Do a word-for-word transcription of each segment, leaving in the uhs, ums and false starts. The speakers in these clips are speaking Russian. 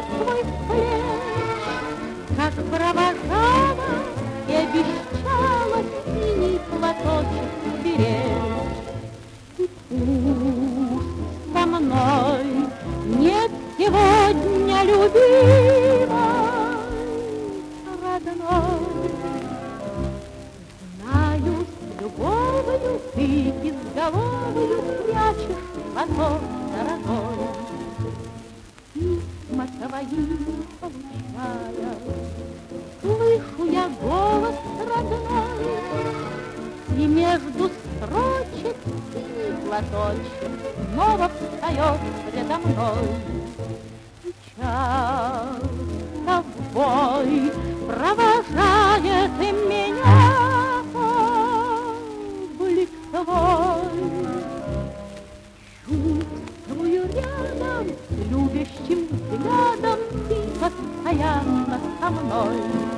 свой плеч, как провожала и обещала синий платочек беречь. И пусть со мной нет сегодня любимой, родной, знаю, с любовью ты безголовую прячешь платок дорогой. Письма твои получая, слышу я голос родной, и между строчек синий платочек снова встает предо мной. Сейчас тобой провожает меня блик твой. Чувствую рядом с любящим взглядом ты постоянно со мной.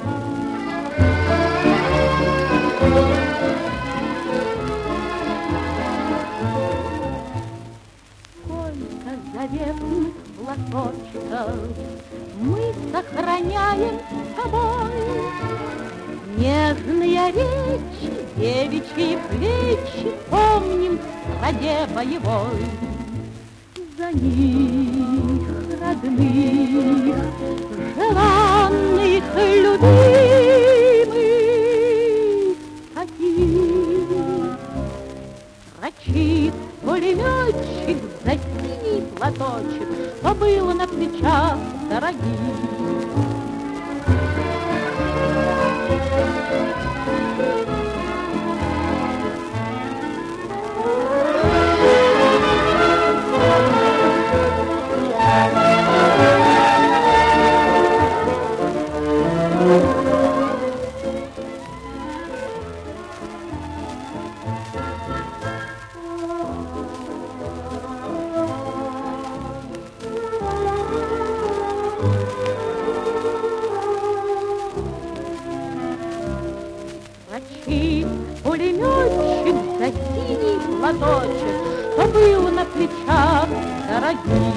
Сколько заветных платочков мы сохраняем с тобой, нежные речи, девичьи плечи помним в стране боевой. За них, родных, желанных, любимых, таких строчит пулеметчик за синий платочек, что было на плечах дорогих. Строчит пулеметчик за синий платочек, что был на плечах дорогих.